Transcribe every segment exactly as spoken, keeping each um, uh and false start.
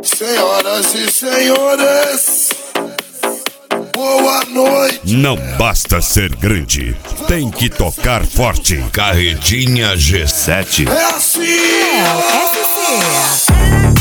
Senhoras e senhores, boa noite. Não basta ser grande, tem que tocar forte. Carretinha G sete. É assim, É, S C.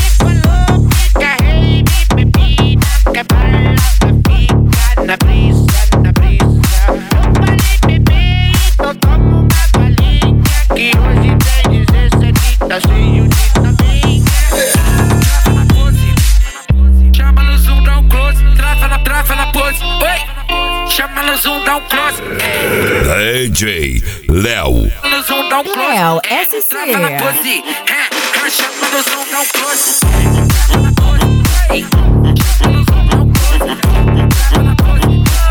Na brisa, na brisa. Eu falei, bebê, então toma uma balinha, que hoje tem dezessete, tá cheio de taminha. Trava na pose, chama no zoom, dá um close. Trava na, trava na pose, oi. Chama no zoom, dá um close. D J Léo. No zoom, dá um close. Léo, S C. Trava na pose, é, chama no zoom, dá um close. Trava na pose, ei. Chama no zoom, dá um close. Trava na pose.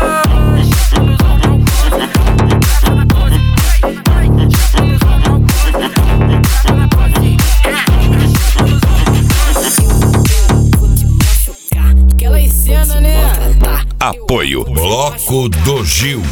Apoio Bloco do Gil.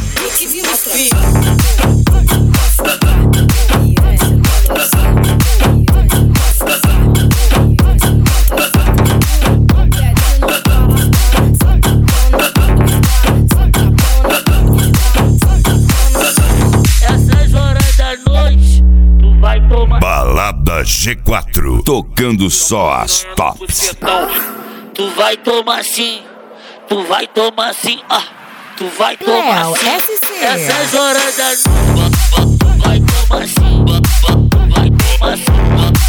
Essas horas da noite, tu vai tomar. Balada G quatro, tocando só as tops. Tu vai tomar sim, tu vai tomar sim, ah, tu vai tomar Léo, sim. S C. Essas horas da noite, tu vai tomar sim, tu vai tomar sim.